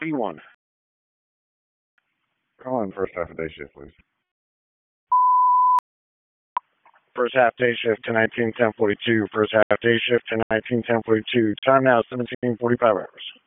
B1. Call in first half of day shift, please. First half day shift to 191042. First half day shift to 191042. Time now 17:45 hours.